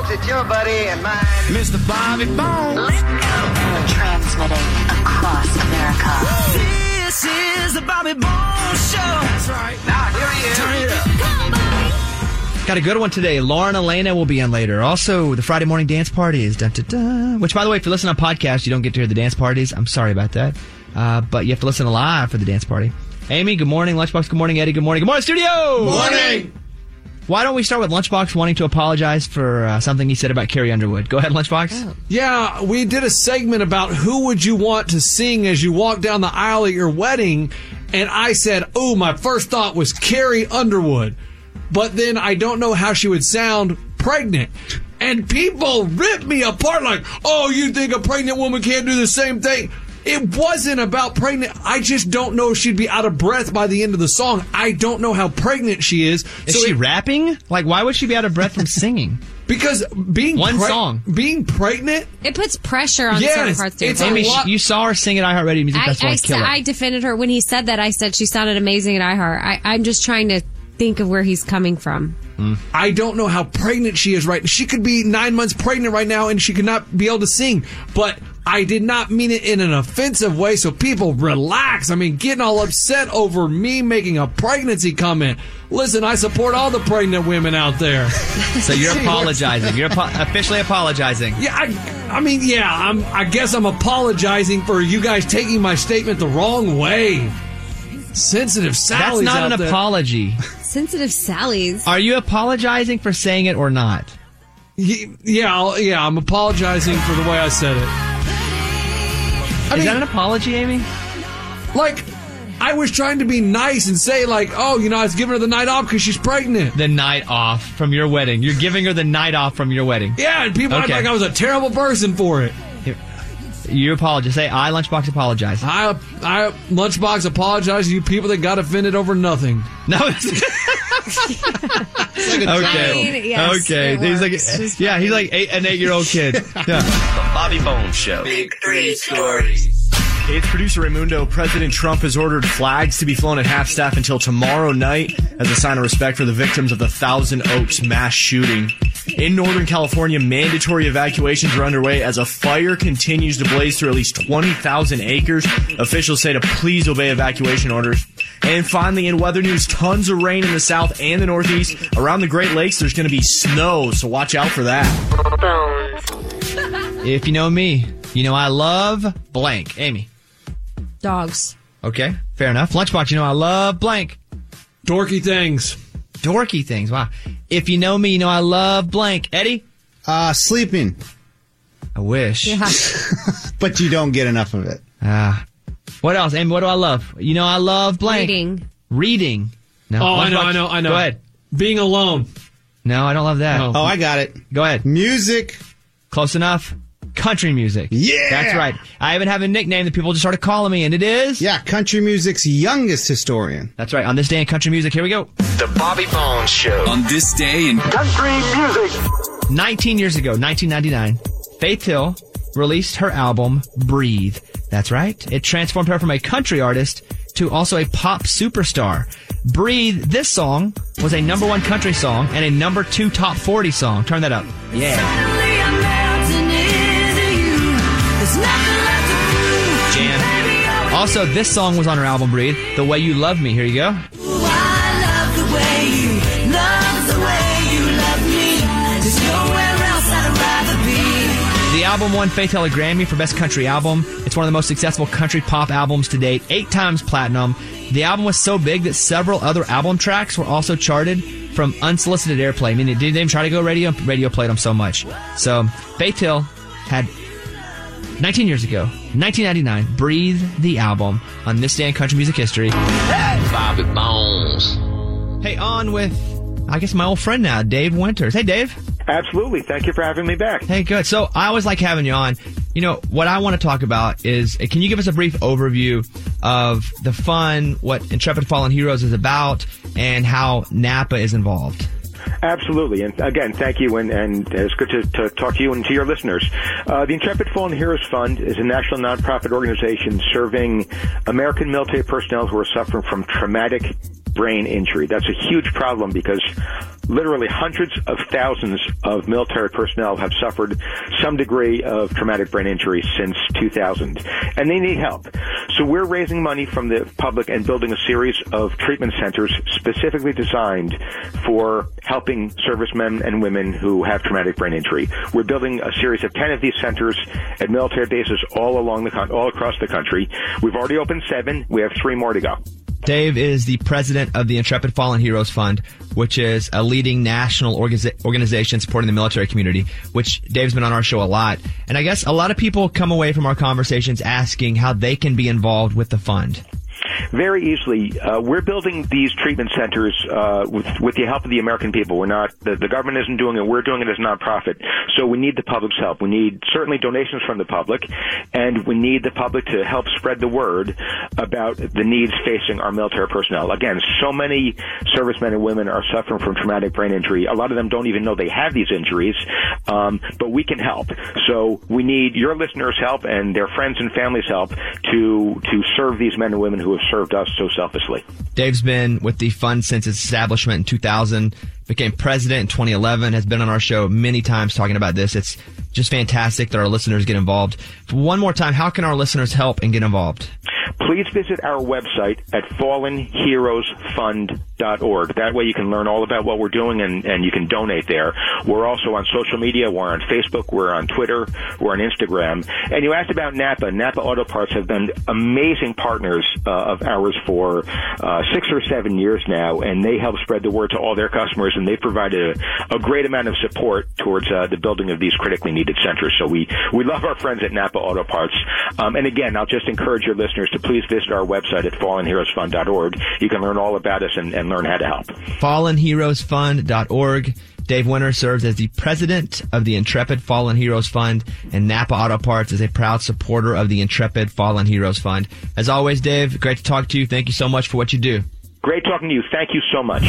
Bones, it's your buddy and mine, Mr. Bobby Bones. Let's go. Transmitting across America. This is the Bobby Bones Show. That's right. Now, here he is. Turn it up. Come on, Bobby. Got a good one today. Lauren Elena will be on later. Also, the Friday morning dance parties. Dun, dun, dun. Which, by the way, if you listen on podcast, you don't get to hear the dance parties. I'm sorry about that. But you have to listen live for the dance party. Amy, good morning. Lunchbox, good morning. Eddie, good morning. Good morning, studio! Morning! Why don't we start with Lunchbox wanting to apologize for something he said about Carrie Underwood? Go ahead, Lunchbox. Oh. Yeah, we did a segment about who would you want to sing as you walk down the aisle at your wedding, and I said, oh, my first thought was Carrie Underwood. But then I don't know how she would sound pregnant. And people ripped me apart like, oh, you think a pregnant woman can't do the same thing? It wasn't about pregnant. I just don't know if she'd be out of breath by the end of the song. I don't know how pregnant she is. Is she rapping? Like, why would she be out of breath from singing? Because being being pregnant, it puts pressure on certain parts of your Amy, you saw her sing at iHeartRadio Music Festival. I defended her when he said that. I said she sounded amazing at iHeart. I'm just trying to think of where he's coming from. I don't know how pregnant she is right. She could be 9 months pregnant right now and she could not be able to sing. But I did not mean it in an offensive way, so people relax. I mean, getting all upset over me making a pregnancy comment. Listen, I support all the pregnant women out there. So you're apologizing. You're officially apologizing. Yeah, I guess I'm apologizing for you guys taking my statement the wrong way. Sensitive Sally's That's not an apology. Sensitive Sally's. Are you apologizing for saying it or not? Yeah, I'm apologizing for the way I said it. Is that an apology, Amy? Like, I was trying to be nice and say, like, oh, I was giving her the night off because she's pregnant. The night off from your wedding. You're giving her the night off from your wedding. Yeah, and people act like I was a terrible person for it. You apologize. Say, I, Lunchbox, apologize. I Lunchbox, apologize to you people that got offended over nothing. No. Okay. He's like, he's like an 8-year-old kid. Yeah. The Bobby Bones Show. Big three stories. It's producer Raimundo. President Trump has ordered flags to be flown at half-staff until tomorrow night as a sign of respect for the victims of the Thousand Oaks mass shooting. In Northern California, mandatory evacuations are underway as a fire continues to blaze through at least 20,000 acres. Officials say to please obey evacuation orders. And finally, in weather news, tons of rain in the south and the northeast. Around the Great Lakes, there's going to be snow, so watch out for that. If you know me, you know I love blank. Amy. Dogs. Okay, fair enough. Lunchbox, you know I love blank. Dorky things. Dorky things, wow. If you know me, you know I love blank. Eddie? Sleeping. I wish. Yeah. But you don't get enough of it. What else, Amy? What do I love? You know I love blank. Reading. No. Oh, I know. Go ahead. Being alone. No, I don't love that. Oh, I got it. Go ahead. Music. Close enough. Country music. Yeah! That's right. I even have a nickname that people just started calling me, and it is... Yeah, country music's youngest historian. That's right. On this day in country music, here we go. The Bobby Bones Show. On this day in Country music. 19 years ago, 1999, Faith Hill released her album, Breathe. That's right. It transformed her from a country artist to also a pop superstar. Breathe, this song, was a #1 country song and a #2 top 40 song. Turn that up. Yeah. Jam. Also, this song was on her album, Breathe. The Way You Love Me. Here you go. The album won Faith Hill a Grammy for Best Country Album. It's one of the most successful country pop albums to date, 8 times platinum. The album was so big that several other album tracks were also charted from unsolicited airplay. I mean, it didn't even try to go radio. Radio played them so much. So, Faith Hill had 19 years ago, 1999, Breathe, the album, on this day in country music history. Hey, Bobby Bones. Hey, on with, I guess, my old friend now, Dave Winters. Hey, Dave. Absolutely. Thank you for having me back. Hey, good. So I always like having you on. You know, what I want to talk about is, can you give us a brief overview of the fun, what Intrepid Fallen Heroes is about, and how Napa is involved? Absolutely. And again, thank you, and it's good to talk to you and to your listeners. The Intrepid Fallen Heroes Fund is a national nonprofit organization serving American military personnel who are suffering from traumatic brain injury. That's a huge problem because literally hundreds of thousands of military personnel have suffered some degree of traumatic brain injury since 2000, and they need help. So we're raising money from the public and building a series of treatment centers specifically designed for helping servicemen and women who have traumatic brain injury. We're building a series of 10 of these centers at military bases all across the country. We've already opened 7. We have 3 more to go. Dave is the president of the Intrepid Fallen Heroes Fund, which is a leading national organization supporting the military community, which Dave's been on our show a lot. And I guess a lot of people come away from our conversations asking how they can be involved with the fund. Very easily. We're building these treatment centers with the help of the American people. We're not the government isn't doing it. We're doing it as a nonprofit. So we need the public's help. We need certainly donations from the public, and we need the public to help spread the word about the needs facing our military personnel. Again, so many servicemen and women are suffering from traumatic brain injury. A lot of them don't even know they have these injuries, but we can help. So we need your listeners' help and their friends and families' help to serve these men and women who have served us so selflessly. Dave's been with the fund since its establishment in 2000, became president in 2011, has been on our show many times talking about this. It's just fantastic that our listeners get involved. One more time, how can our listeners help and get involved? Please visit our website at fallenheroesfund.org. That way you can learn all about what we're doing and you can donate there. We're also on social media. We're on Facebook. We're on Twitter. We're on Instagram. And you asked about Napa. Napa Auto Parts have been amazing partners of ours for 6 or 7 years now, and they help spread the word to all their customers, and they've provided a great amount of support towards the building of these critically needed centers. So we love our friends at Napa Auto Parts. And again, I'll just encourage your listeners to please visit our website at fallenheroesfund.org. You can learn all about us and learn how to help. fallenheroesfund.org. Dave Winter serves as the president of the Intrepid Fallen Heroes Fund, and Napa Auto Parts is a proud supporter of the Intrepid Fallen Heroes Fund. As always, Dave, great to talk to you. Thank you so much for what you do. Great talking to you. Thank you so much.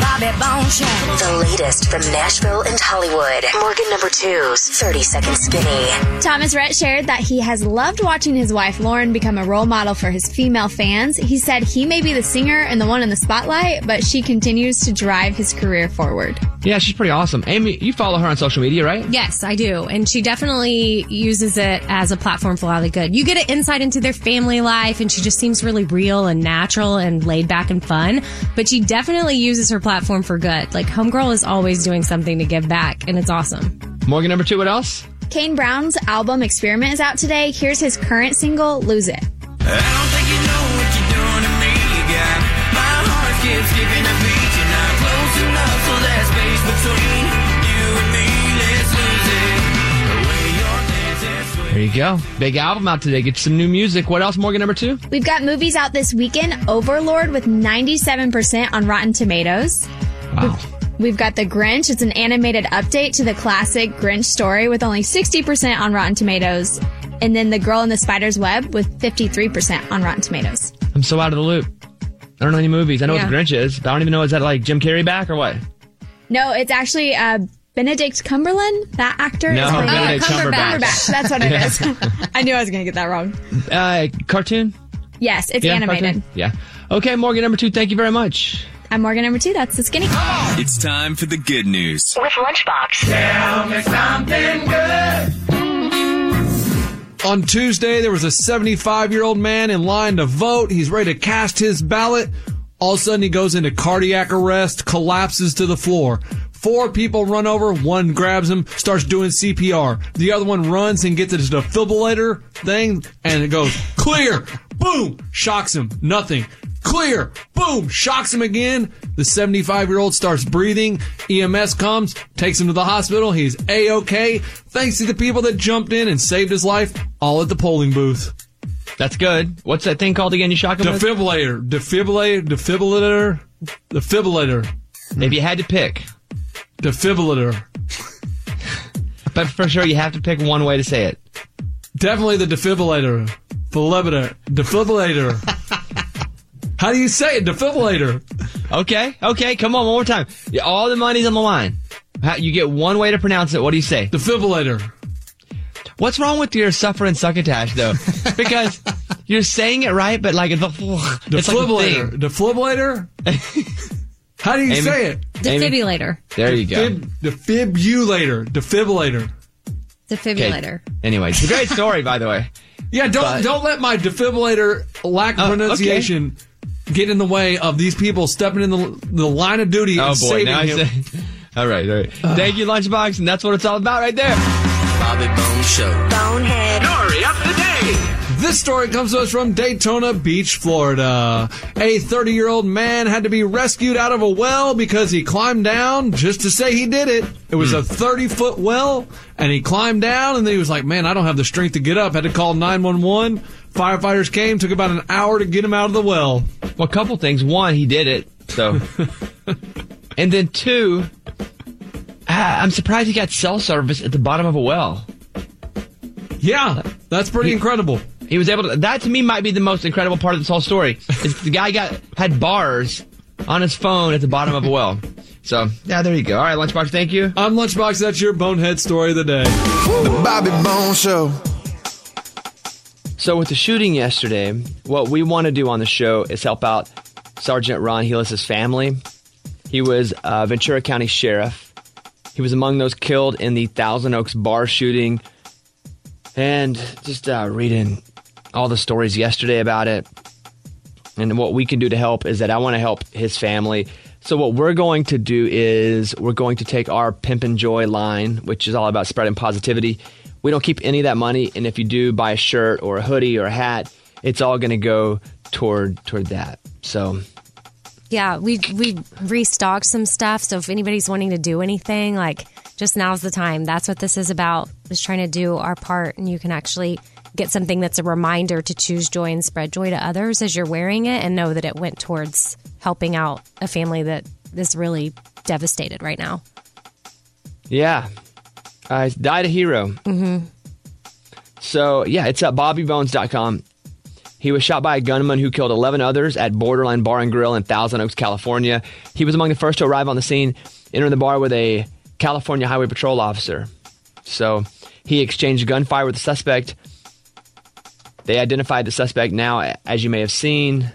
The latest from Nashville and Hollywood. Morgan number 2's 30-Second Skinny. Thomas Rhett shared that he has loved watching his wife Lauren become a role model for his female fans. He said he may be the singer and the one in the spotlight, but she continues to drive his career forward. Yeah, she's pretty awesome. Amy, you follow her on social media, right? Yes, I do. And she definitely uses it as a platform for a lot of good. You get an insight into their family life, and she just seems really real and natural and laid back and fun. But she definitely uses her platform for good. Like, Homegirl is always doing something to give back, and it's awesome. Morgan number 2, what else? Kane Brown's album Experiment is out today. Here's his current single, Lose It. I don't think you know what you're doing to me, girl. My heart keeps skipping a beat. You're not close enough, so there's space between you and me. Let's lose it. The way your dances sway. There you go. Big album out today. Get some new music. What else, Morgan number 2? We've got movies out this weekend. Overlord with 97% on Rotten Tomatoes. Wow. We've got The Grinch. It's an animated update to the classic Grinch story with only 60% on Rotten Tomatoes. And then The Girl in the Spider's Web with 53% on Rotten Tomatoes. I'm so out of the loop. I don't know any movies. I know what The Grinch is, but I don't even know, is that like Jim Carrey back or what? No, it's actually Benedict Cumberland, that actor. No, is playing Benedict Cumberbatch. That's what it is. I knew I was going to get that wrong. Cartoon? Yes, it's animated. Cartoon? Yeah. Okay, Morgan number 2, thank you very much. I'm Morgan number 2. That's the Skinny. It's time for the good news. With Lunchbox. Tell me something good. On Tuesday, there was a 75-year-old man in line to vote. He's ready to cast his ballot. All of a sudden, he goes into cardiac arrest, collapses to the floor. 4 people run over. One grabs him, starts doing CPR. The other one runs and gets a defibrillator thing, and it goes, clear, boom, shocks him, nothing. Clear, boom, shocks him again. The 75-year-old starts breathing. EMS comes, takes him to the hospital. He's A-OK. Thanks to the people that jumped in and saved his life, all at the polling booth. That's good. What's that thing called again you shock him with? Defibrillator. If you had to pick. Defibrillator. But for sure, you have to pick one way to say it. Definitely the defibrillator. Defibrillator. How do you say it? Defibrillator. Okay, come on, one more time. All the money's on the line. You get one way to pronounce it. What do you say? Defibrillator. What's wrong with your suffer and succotash, though? Because you're saying it right, but like it's like a thing. Defibrillator. How do you Amy? say it? Defibrillator. There you go. Defibrillator. Defibrillator. Anyway, it's a great story, by the way. Yeah, don't let my defibrillator lack of pronunciation get in the way of these people stepping in the line of duty and saving him. All right. Thank you, Lunchbox, and that's what it's all about right there. Bobby Bones Show. Bonehead. Story of the day. This story comes to us from Daytona Beach, Florida. A 30-year-old man had to be rescued out of a well because he climbed down just to say he did it. It was a 30-foot well, and he climbed down, and then he was like, man, I don't have the strength to get up. Had to call 911. Firefighters came, took about an hour to get him out of the well. Well, a couple things. One, he did it, so. And then two, I'm surprised he got cell service at the bottom of a well. Yeah, that's pretty incredible. He was able to. That to me might be the most incredible part of this whole story. Is the guy had bars on his phone at the bottom of a well. So yeah, there you go. All right, Lunchbox, thank you. I'm Lunchbox. That's your bonehead story of the day. The Bobby Bones Show. So with the shooting yesterday, what we want to do on the show is help out Sergeant Ron Helis' family. He was a Ventura County Sheriff. He was among those killed in the Thousand Oaks bar shooting. And just reading all the stories yesterday about it. And what we can do to help is that I want to help his family. So what we're going to do is we're going to take our Pimp and Joy line, which is all about spreading positivity. We don't keep any of that money. And if you do buy a shirt or a hoodie or a hat, it's all going to go toward that. So Yeah, we restocked some stuff. So if anybody's wanting to do anything, like just now's the time. That's what this is about, is trying to do our part. And you can actually get something that's a reminder to choose joy and spread joy to others as you're wearing it, and know that it went towards helping out a family that is really devastated right now. Yeah. Died a hero. Mm-hmm. So, yeah, it's at BobbyBones.com. He was shot by a gunman who killed 11 others at Borderline Bar and Grill in Thousand Oaks, California. He was among the first to arrive on the scene, entering the bar with a California Highway Patrol officer. So he exchanged gunfire with the suspect. They identified the suspect now, as you may have seen.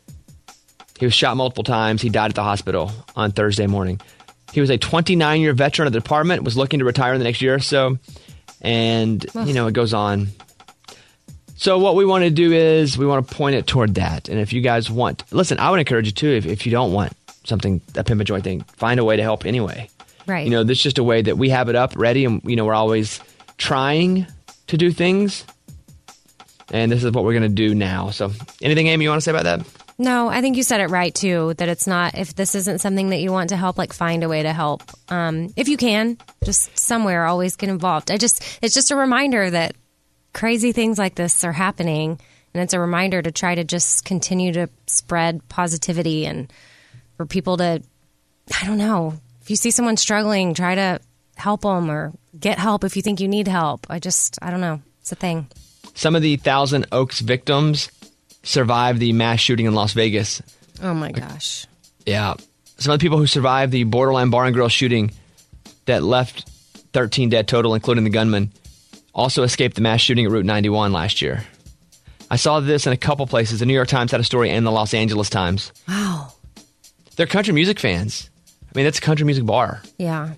He was shot multiple times. He died at the hospital on Thursday morning. He was a 29-year veteran of the department, was looking to retire in the next year or so. And, it goes on. So what we want to do is we want to point it toward that. And if you guys want, listen, I would encourage you too, if you don't want something, a Pimp and Joy thing, find a way to help anyway. Right. This is just a way that we have it up ready, and, we're always trying to do things. And this is what we're going to do now. So anything, Amy, you want to say about that? No, I think you said it right, too, that it's not, if this isn't something that you want to help, like find a way to help. If you can, just somewhere, always get involved. It's just a reminder that crazy things like this are happening. And it's a reminder to try to just continue to spread positivity, and for people to, I don't know, if you see someone struggling, try to help them or get help if you think you need help. I don't know. It's a thing. Some of the Thousand Oaks victims survived the mass shooting in Las Vegas. Oh, my gosh. Yeah. Some of the people who survived the Borderline Bar and Grill shooting that left 13 dead total, including the gunman, also escaped the mass shooting at Route 91 last year. I saw this in a couple places. The New York Times had a story, and the Los Angeles Times. Wow. They're country music fans. I mean, that's a country music bar. Yeah.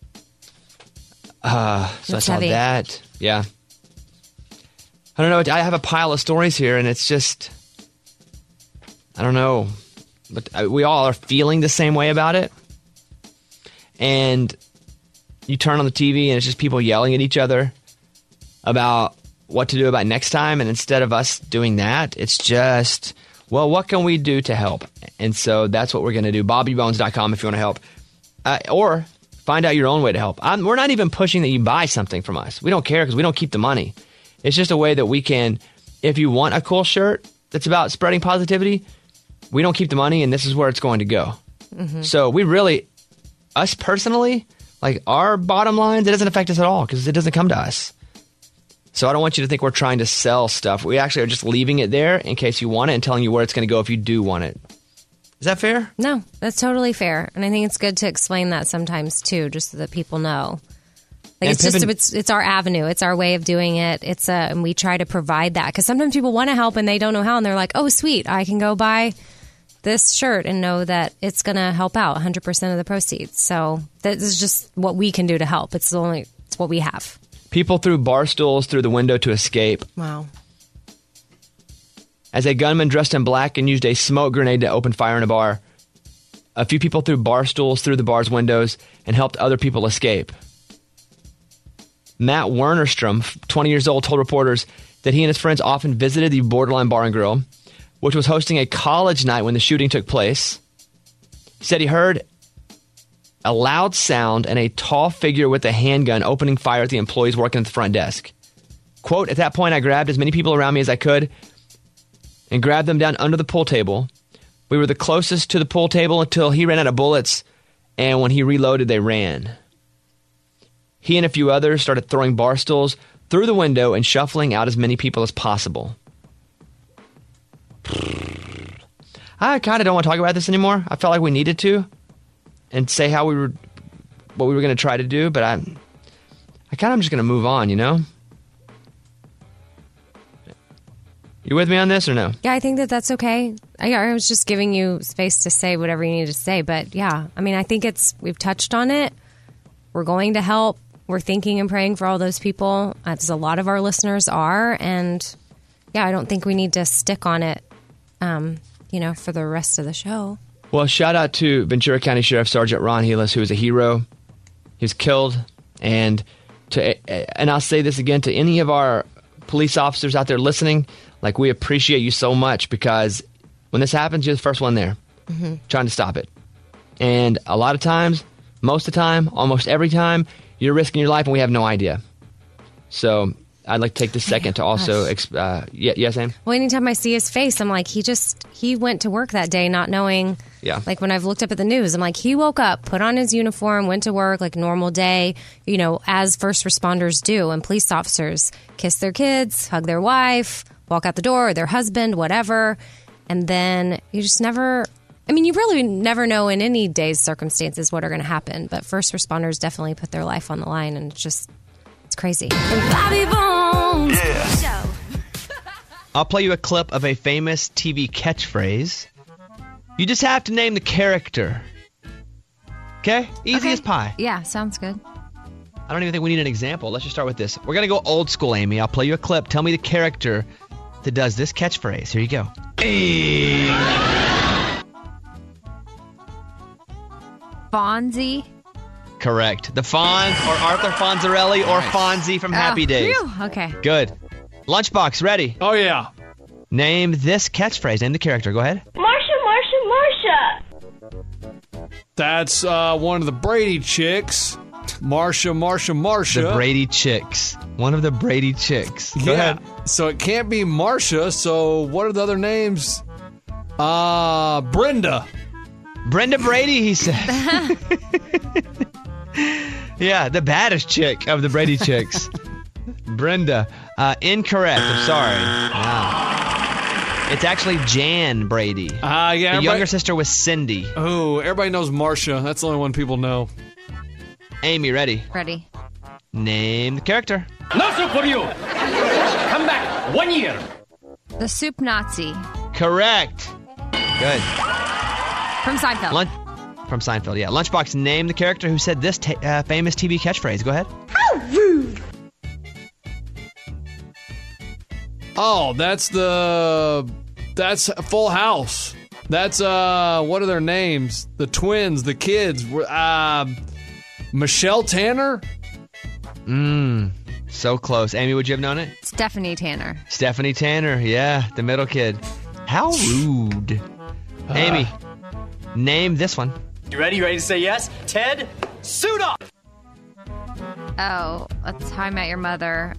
So I saw heavy. that. Yeah. I don't know. I have a pile of stories here, and it's just, I don't know. But we all are feeling the same way about it. And you turn on the TV, and it's just people yelling at each other about what to do about next time. And instead of us doing that, it's just, well, what can we do to help? And so that's what we're going to do. BobbyBones.com if you want to help. Or find out your own way to help. We're not even pushing that you buy something from us. We don't care because we don't keep the money. It's just a way that we can, if you want a cool shirt that's about spreading positivity, we don't keep the money, and this is where it's going to go. Mm-hmm. So we really, us personally, like our bottom lines, it doesn't affect us at all because it doesn't come to us. So I don't want you to think we're trying to sell stuff. We actually are just leaving it there in case you want it and telling you where it's going to go if you do want it. Is that fair? No, that's totally fair. And I think it's good to explain that sometimes too, just so that people know. Like, it's our avenue. It's our way of doing it. And we try to provide that because sometimes people want to help and they don't know how, and they're like, "Oh, sweet, I can go buy this shirt and know that it's going to help out 100% of the proceeds. So that is just what we can do to help. It's what we have. People threw bar stools through the window to escape. Wow. As a gunman dressed in black and used a smoke grenade to open fire in a bar, a few people threw bar stools through the bar's windows and helped other people escape. Matt Wernerstrom, 20 years old, told reporters that he and his friends often visited the Borderline Bar and Grill, which was hosting a college night when the shooting took place. He said he heard a loud sound and a tall figure with a handgun opening fire at the employees working at the front desk. Quote, at that point, I grabbed as many people around me as I could and grabbed them down under the pool table. We were the closest to the pool table until he ran out of bullets, and when he reloaded, they ran. He and a few others started throwing bar stools through the window and shuffling out as many people as possible. I kind of don't want to talk about this anymore. I felt like we needed to and say what we were going to try to do, but I kind of am just going to move on, you know? You with me on this or no? Yeah, I think that's okay. I was just giving you space to say whatever you need to say. But yeah, I mean, I think we've touched on it. We're going to help. We're thinking and praying for all those people, as a lot of our listeners are. And yeah, I don't think we need to stick on it, for the rest of the show. Well, shout out to Ventura County Sheriff Sergeant Ron Helas, who was a hero. He was killed. And I'll say this again to any of our police officers out there listening. Like, we appreciate you so much because when this happens, you're the first one there trying to stop it. And a lot of times, most of the time, almost every time, you're risking your life and we have no idea. So I'd like to take this second to also... yes, Sam? Well, anytime I see his face, I'm like, he went to work that day not knowing... Yeah. Like, when I've looked up at the news, I'm like, he woke up, put on his uniform, went to work like a normal day, as first responders do. And police officers kiss their kids, hug their wife, walk out the door, or their husband, whatever. And then you just never... I mean, you really never know in any day's circumstances what are going to happen. But first responders definitely put their life on the line, and it's crazy. Bobby Bones. Yeah. I'll play you a clip of a famous TV catchphrase. You just have to name the character. Okay? Easy as pie. Yeah, sounds good. I don't even think we need an example. Let's just start with this. We're going to go old school, Amy. I'll play you a clip. Tell me the character that does this catchphrase. Here you go. Hey. Fonzie. Correct. The Fonz, or Arthur Fonzarelli, or Fonzie from Happy Days. Phew. Okay. Good. Lunchbox, ready? Oh, yeah. Name this catchphrase. Name the character. Go ahead. Marsha, Marsha, Marsha. That's one of the Brady chicks. Marsha. The Brady chicks. One of the Brady chicks. Go ahead. So it can't be Marsha. So what are the other names? Brenda. Brenda Brady, he said. Yeah, the baddest chick of the Brady chicks. Brenda. Incorrect. I'm sorry. Wow. It's actually Jan Brady. Yeah. The younger sister was Cindy. Oh, everybody knows Marsha. That's the only one people know. Amy, ready? Ready. Name the character. No soup for you. Come back 1 year. The Soup Nazi. Correct. Good. From Seinfeld. From Seinfeld, yeah. Lunchbox, name the character who said this famous TV catchphrase. Go ahead. How rude. Oh, that's Full House. That's, what are their names? The twins, the kids. Michelle Tanner? So close. Amy, would you have known it? Stephanie Tanner. Stephanie Tanner, yeah. The middle kid. How rude. Amy, name this one. You ready? You ready to say yes? Ted, suit up! Oh, that's How I Met Your Mother.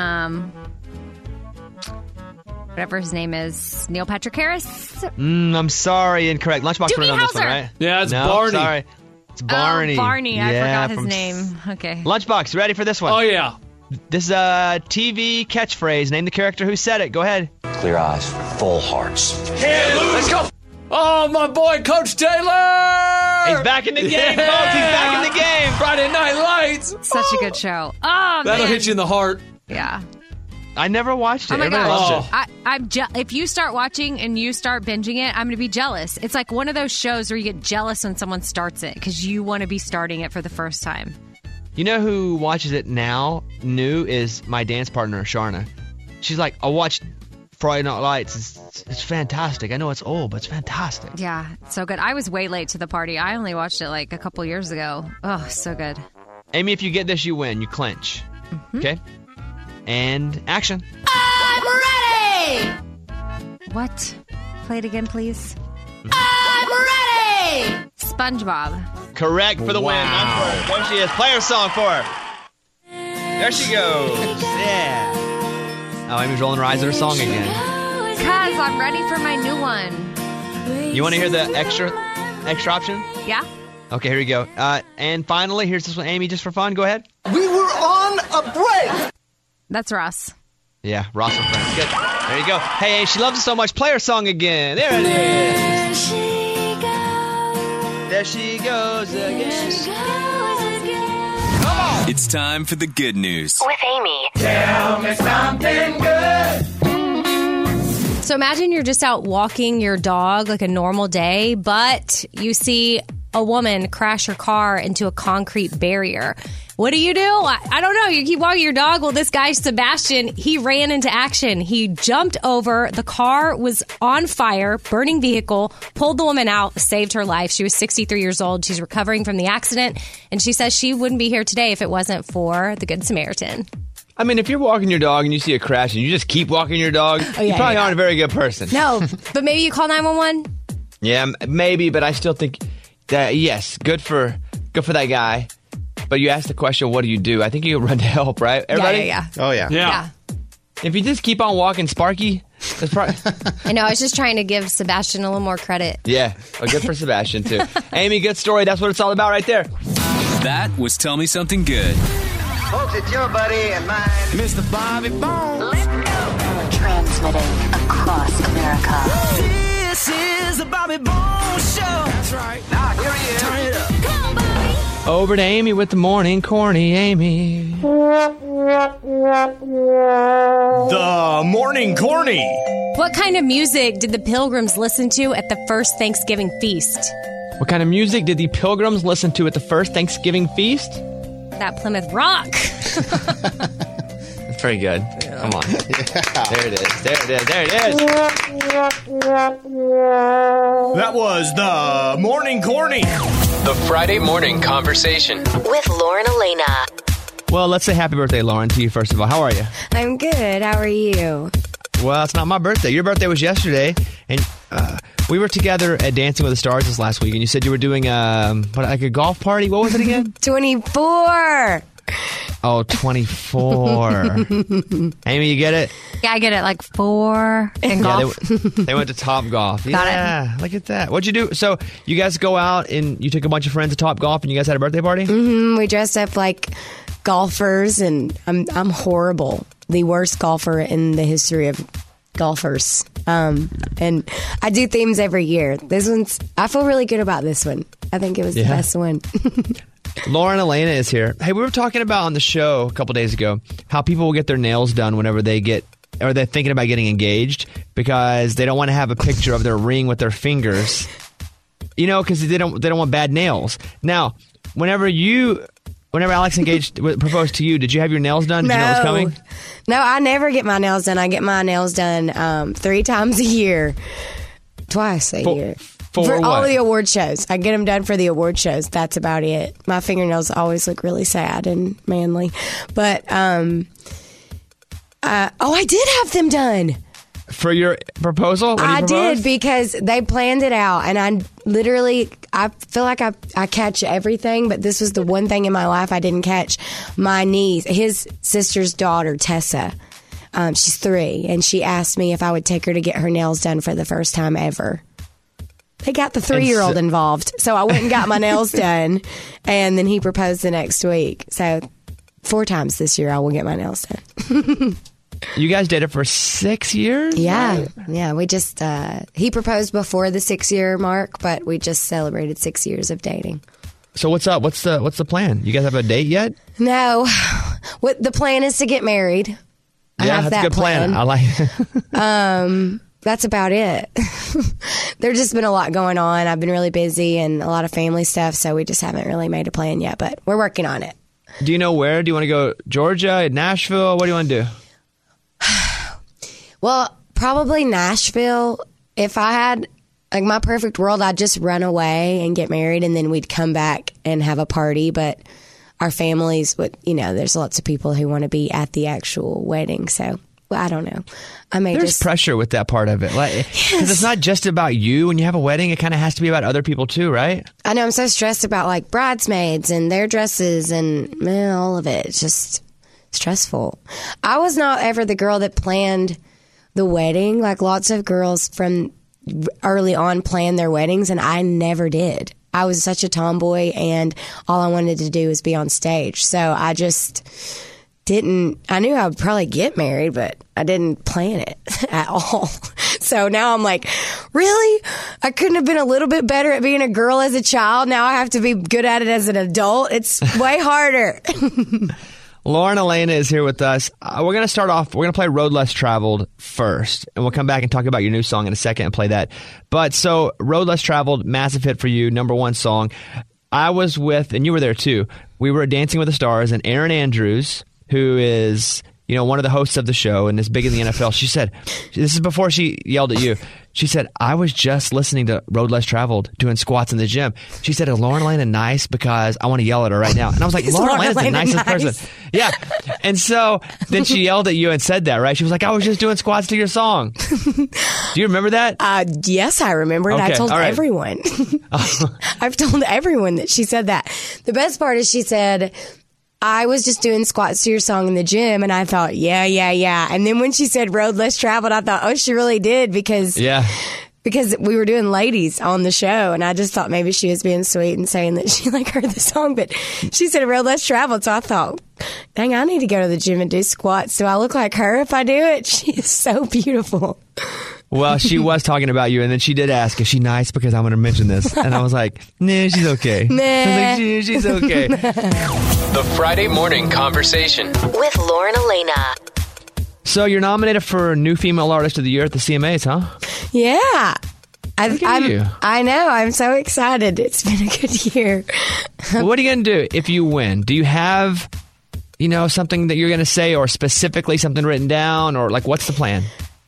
Whatever his name is. Neil Patrick Harris? I'm sorry, incorrect. Lunchbox put it on this one, Hauser. right? Yeah, it's Barney. Sorry. It's Barney. Oh, Barney. I forgot his name. Okay. Lunchbox, ready for this one? Oh, yeah. This is a TV catchphrase. Name the character who said it. Go ahead. Clear eyes, full hearts. Hey, let's go! Oh, my boy, Coach Taylor! He's back in the game, folks. He's back in the game. Friday Night Lights. Such a good show. Oh, That'll man. hit you in the heart. Yeah. I never watched it. Oh my Everybody loves gosh. it. If you start watching and you start binging it, I'm going to be jealous. It's like one of those shows where you get jealous when someone starts it because you want to be starting it for the first time. You know who watches it now, new, is my dance partner, Sharna. She's like, I watched Friday Night Lights. It's fantastic. I know it's old, but it's fantastic. Yeah, it's so good. I was way late to the party. I only watched it like a couple years ago. Oh, so good. Amy, if you get this, you win. You clinch. Okay? And action. I'm ready! What? Play it again, please. I'm ready! SpongeBob. Correct for the win. There she is. Play her song for her. There she goes. Yeah. Oh, Amy's rolling her eyes at her song again. Because I'm ready for my new one. You want to hear the extra option? Yeah? Okay, here we go. And finally, here's this one. Amy, just for fun, go ahead. We were on a break! That's Ross. Yeah, Ross and Friends. Good. There you go. Hey, she loves it so much. Play her song again. There it is. There she goes again. Come on. It's time for the good news. With Amy. Tell me something good. So imagine you're just out walking your dog like a normal day, but you see a woman crash her car into a concrete barrier. What do? I don't know. You keep walking your dog. Well, this guy, Sebastian, he ran into action. He jumped over. The car was on fire, burning vehicle, pulled the woman out, saved her life. She was 63 years old. She's recovering from the accident, and she says she wouldn't be here today if it wasn't for the Good Samaritan. I mean, if you're walking your dog and you see a crash and you just keep walking your dog, you probably aren't a very good person. No, but maybe you call 911? Yeah, maybe, but I still think that, yes, good for that guy. But you asked the question, what do you do? I think you run to help, right? Everybody? Yeah. Oh, yeah. Yeah. If you just keep on walking Sparky, that's probably... I know. I was just trying to give Sebastian a little more credit. Yeah. Well, good for Sebastian, too. Amy, good story. That's what it's all about right there. That was Tell Me Something Good. Folks, it's your buddy and mine, Mr. Bobby Bones. Let's go. Transmitting across America. This is the Bobby Bones Show. That's right. Now, here he is. Turn it up. Come on, Bobby. Over to Amy with the morning corny, Amy. The morning corny. What kind of music did the Pilgrims listen to at the first Thanksgiving feast? What kind of music did the Pilgrims listen to at the first Thanksgiving feast? That Plymouth Rock. That's pretty good. Come on. Yeah. There it is. There it is. There it is. That was the morning corny. The Friday morning conversation. With Lauren Elena. Well, let's say happy birthday, Lauren, to you, first of all. How are you? I'm good. How are you? Well, it's not my birthday. Your birthday was yesterday, and we were together at Dancing with the Stars this last week, and you said you were doing like a golf party. What was it again? 24. Oh, 24. Amy, you get it? Yeah, I get it. Like 4 in golf. They went to Top Golf. Got it. Look at that. What'd you do? So you guys go out and you took a bunch of friends to Top Golf, and you guys had a birthday party? Mm-hmm. We dressed up like golfers, and I'm horrible. The worst golfer in the history of golfers. And I do themes every year. I feel really good about this one. I think it was the best one. Lauren Elena is here. Hey, we were talking about on the show a couple days ago how people will get their nails done whenever they're thinking about getting engaged because they don't want to have a picture of their ring with their fingers. You know, because they don't want bad nails. Now, whenever Alex proposed to you, did you have your nails done? Did you know it was coming? No, I never get my nails done. I get my nails done 3 times a year. Twice a year. For all the award shows. I get them done for the award shows. That's about it. My fingernails always look really sad and manly. But, I did have them done. For your proposal? I did because they planned it out, and I feel like I catch everything, but this was the one thing in my life I didn't catch. My niece, his sister's daughter, Tessa, she's 3, and she asked me if I would take her to get her nails done for the first time ever. They got the 3-year-old involved, so I went and got my nails done, and then he proposed the next week. So 4 times this year I will get my nails done. You guys dated for 6 years? Yeah. Right? Yeah. We just, he proposed before the 6-year mark, but we just celebrated 6 years of dating. So what's up? What's the plan? You guys have a date yet? No. The plan is to get married. I Yeah, have that's a that good plan. I like it. That's about it. There's just been a lot going on. I've been really busy and a lot of family stuff, so we just haven't really made a plan yet, but we're working on it. Do you know where? Do you want to go Georgia, Nashville? What do you want to do? Well, probably Nashville. If I had like my perfect world, I'd just run away and get married, and then we'd come back and have a party. But our families would, there's lots of people who want to be at the actual wedding. So, well, I don't know. I may There's just pressure with that part of it. Because it's not just about you. When you have a wedding, it kind of has to be about other people too, right? I know I'm so stressed about like bridesmaids and their dresses and all of it. It's just stressful. I was not ever the girl that planned the wedding. Like lots of girls from early on planned their weddings, and I never did. I was such a tomboy, and all I wanted to do was be on stage. So I just didn't. I knew I would probably get married, but I didn't plan it at all. So now I'm like, really? I couldn't have been a little bit better at being a girl as a child. Now I have to be good at it as an adult. It's way harder. Lauren Elena is here with us. We're going to start off, we're going to play Road Less Traveled first, and we'll come back and talk about your new song in a second and play that. But so, Road Less Traveled, massive hit for you, #1 song. I was with, and you were there too, we were at Dancing with the Stars, and Erin Andrews, who is, one of the hosts of the show and is big in the NFL, she said, this is before she yelled at you, she said, I was just listening to Road Less Traveled doing squats in the gym. She said, is Lauren Elena nice? Because I want to yell at her right now. And I was like, Lauren Elena's the nicest person. Yeah. And so then she yelled at you and said that, right? She was like, I was just doing squats to your song. Do you remember that? Yes, I remember it. Okay, I told all right. everyone. I've told everyone that she said that. The best part is she said, I was just doing squats to your song in the gym, and I thought, yeah. And then when she said Road Less Traveled, I thought, oh, she really did, because we were doing ladies on the show, and I just thought maybe she was being sweet and saying that she heard the song, but she said Road Less Traveled, so I thought, dang, I need to go to the gym and do squats. Do I look like her if I do it? She is so beautiful. Well, she was talking about you, and then she did ask, is she nice? Because I'm going to mention this. And I was like, nah, she's okay. Nah. I was like, she's okay. The Friday Morning Conversation with Lauren Elena. So you're nominated for New Female Artist of the Year at the CMAs, huh? Yeah. Look at you. I know. I'm so excited. It's been a good year. What are you going to do if you win? Do you have, something that you're going to say, or specifically something written down, or what's the plan?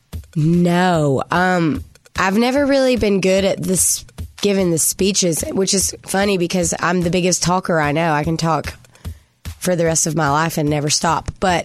No. I've never really been good at this, giving the speeches, which is funny because I'm the biggest talker I know. I can talk for the rest of my life and never stop. But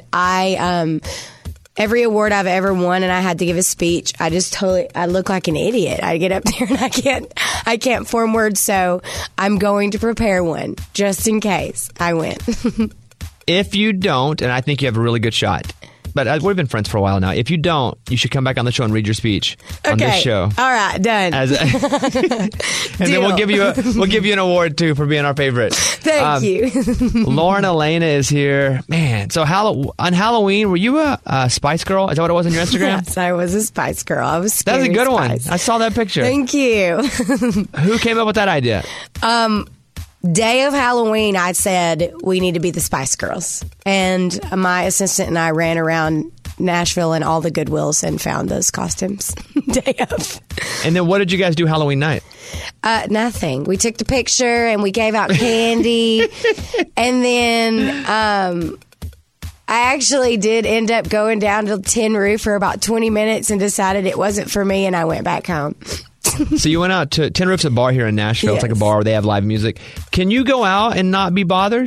every award I've ever won and I had to give a speech, I look like an idiot. I get up there and I can't form words. So I'm going to prepare one just in case I win. If you don't, and I think you have a really good shot, but we've been friends for a while now. If you don't, you should come back on the show and read your speech on this show. All right, done. And then we'll give you an award too for being our favorite. Thank you. Lauren Elena is here, man. So on Halloween, were you a Spice Girl? Is that what it was on your Instagram? Yes, I was a Spice Girl. I was That was a good Spice. one. I saw that picture. Thank you. Who came up with that idea? Day of Halloween, I said, we need to be the Spice Girls. And my assistant and I ran around Nashville and all the Goodwills and found those costumes. Day of. And then what did you guys do Halloween night? Nothing. We took the picture and we gave out candy. And then I actually did end up going down to Tin Roof for about 20 minutes and decided it wasn't for me, and I went back home. So you went out to Tin Roof's a bar here in Nashville. Yes. It's like a bar where they have live music. Can you go out and not be bothered?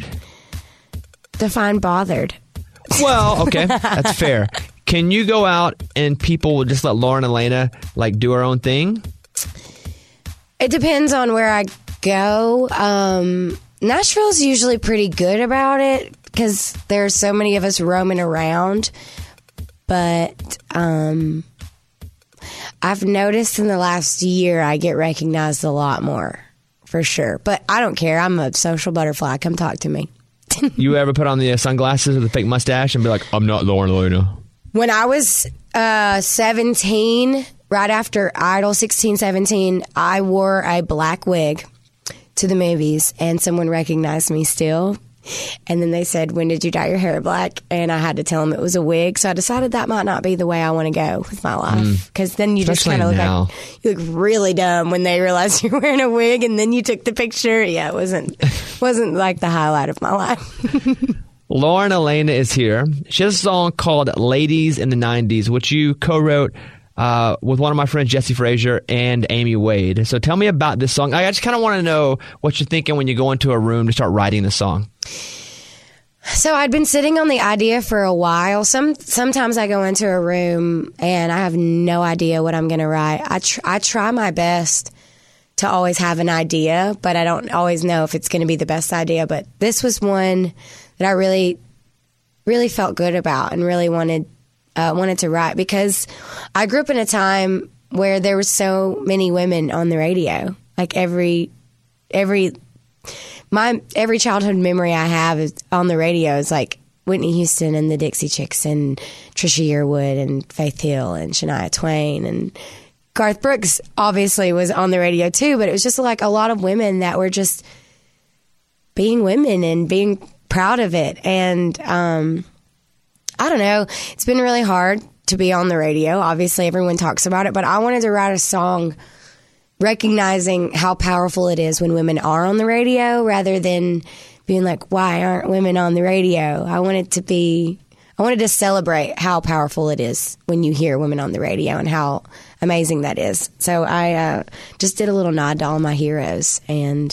Define bothered. Well, okay, that's fair. Can you go out and people will just let Lauren Elena do her own thing? It depends on where I go. Nashville's usually pretty good about it because there's so many of us roaming around. But I've noticed in the last year I get recognized a lot more, for sure. But I don't care. I'm a social butterfly. Come talk to me. You ever put on the sunglasses or the fake mustache and be like, I'm not Lauren Elena? When I was 17, right after Idol, 16, 17, I wore a black wig to the movies, and someone recognized me still. And then they said, when did you dye your hair black? And I had to tell them it was a wig. So I decided that might not be the way I want to go with my life. Because then you just Especially kind of look now. like, you look really dumb when they realize you're wearing a wig and then you took the picture. Yeah, it wasn't like the highlight of my life. Lauren Elena is here. She has a song called Ladies in the 90s, which you co-wrote with one of my friends, Jesse Frazier, and Amy Wade. So tell me about this song. I just kind of want to know what you're thinking when you go into a room to start writing the song. So I'd been sitting on the idea for a while. Sometimes I go into a room and I have no idea what I'm going to write. I try my best to always have an idea, but I don't always know if it's going to be the best idea. But this was one that I really, really felt good about and really wanted to write, because I grew up in a time where there were so many women on the radio. Like every childhood memory I have is on the radio is like Whitney Houston and the Dixie Chicks and Trisha Yearwood and Faith Hill and Shania Twain, and Garth Brooks obviously was on the radio too, but it was just like a lot of women that were just being women and being proud of it. And I don't know, it's been really hard to be on the radio. Obviously everyone talks about it, but I wanted to write a song recognizing how powerful it is when women are on the radio, rather than being like, why aren't women on the radio? I wanted to celebrate how powerful it is when you hear women on the radio and how amazing that is. So I just did a little nod to all my heroes, and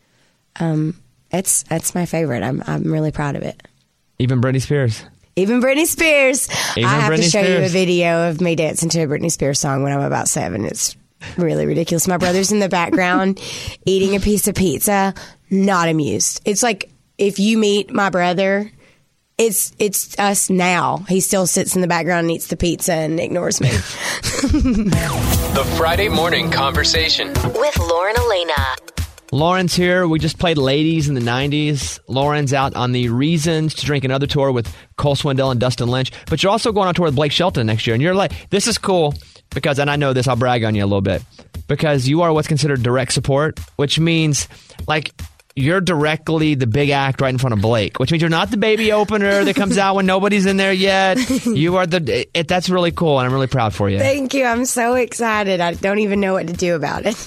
it's my favorite. I'm really proud of it. Even Britney Spears. Even Britney Spears. Even I have Britney to show you a Spears. video of me dancing to a Britney Spears song when I'm about 7. It's really ridiculous. My brother's in the background eating a piece of pizza, not amused. It's like if you meet my brother, it's us now. He still sits in the background and eats the pizza and ignores me. The Friday Morning Conversation With Lauren Elena. Lauren's here. We just played Ladies in the 90s. Lauren's out on the Reasons to Drink Another tour with Cole Swindell and Dustin Lynch. But you're also going on tour with Blake Shelton next year. And you're like, this is cool because, and I know this, I'll brag on you a little bit, because you are what's considered direct support, which means like you're directly the big act right in front of Blake, which means you're not the baby opener that comes out when nobody's in there yet. You are that's really cool, and I'm really proud for you. Thank you. I'm so excited. I don't even know what to do about it.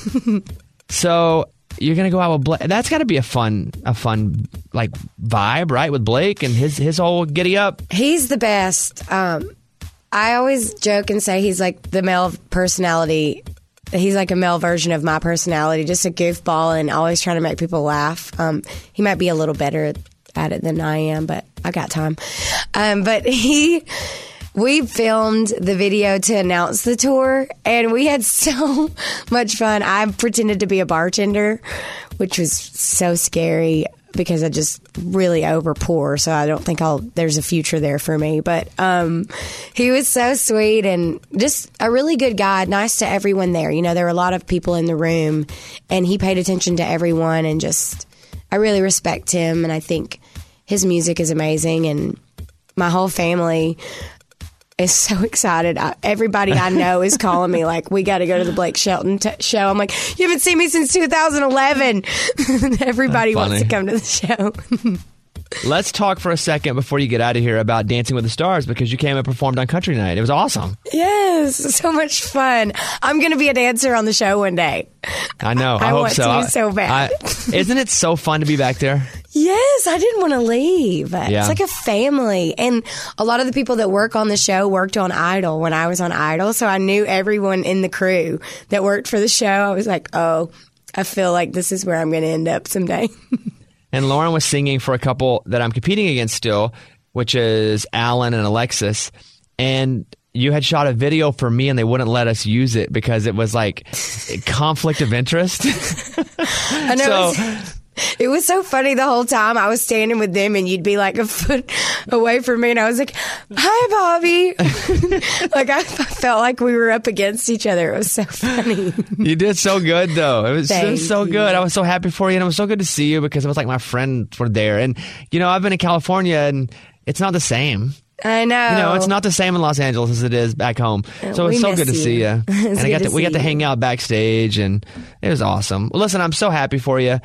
So you're gonna go out with Blake. That's got to be a fun like vibe, right? With Blake and his whole giddy up. He's the best. I always joke and say he's like the male personality. He's like a male version of my personality, just a goofball and always trying to make people laugh. He might be a little better at it than I am, but I got time. But we filmed the video to announce the tour, and we had so much fun. I pretended to be a bartender, which was so scary because I just really over pour, so I don't think there's a future there for me. But he was so sweet and just a really good guy, nice to everyone there. You know, there were a lot of people in the room, and he paid attention to everyone, and just I really respect him, and I think his music is amazing, and my whole family is so excited. Everybody I know is calling me like, we got to go to the Blake Shelton show. I'm like, you haven't seen me since 2011. Everybody wants to come to the show. Let's talk for a second before you get out of here about Dancing with the Stars, because you came and performed on Country Night. It was awesome. Yes, so much fun. I'm going to be a dancer on the show one day. I know. I I hope want so. to so bad. Isn't it so fun to be back there? Yes, I didn't want to leave. Yeah. It's like a family. And a lot of the people that work on the show worked on Idol when I was on Idol. So I knew everyone in the crew that worked for the show. I was like, oh, I feel like this is where I'm going to end up someday. And Lauren was singing for a couple that I'm competing against still, which is Alan and Alexis. And you had shot a video for me, and they wouldn't let us use it because it was like conflict of interest. I know. It was so funny the whole time. I was standing with them, and you'd be like a foot away from me, and I was like, hi, Bobby. Like, I felt like we were up against each other. It was so funny. You did so good, though. It was so good. I was so happy for you, and it was so good to see you because it was like my friends were there. And, you know, I've been in California, and it's not the same. I know. You know, it's not the same in Los Angeles as it is back home. So it's so good to see you. And we got to hang out backstage, and it was awesome. Well, listen, I'm so happy for you.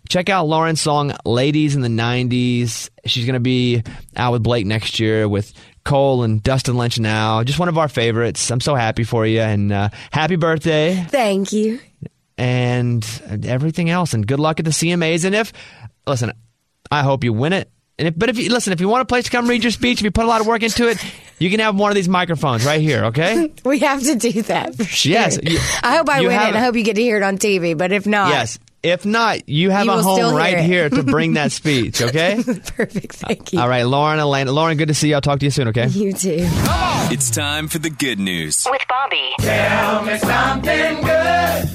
check out Lauren's song Ladies in the 90s. She's going to be out with Blake next year with Cole and Dustin Lynch now. Just one of our favorites. I'm so happy for you, and happy birthday. Thank you. And everything else, and good luck at the CMAs. And listen, I hope you win it. But if you want a place to come read your speech, if you put a lot of work into it, you can have one of these microphones right here, okay? We have to do that for sure. Yes. I hope I win it, and I hope you get to hear it on TV, but if not... Yes. If not, you have a home right here to bring that speech, okay? Perfect, thank you. All right, Lauren, Elena. Lauren, good to see you. I'll talk to you soon, okay? You too. It's time for the good news. With Bobby. Tell me something good.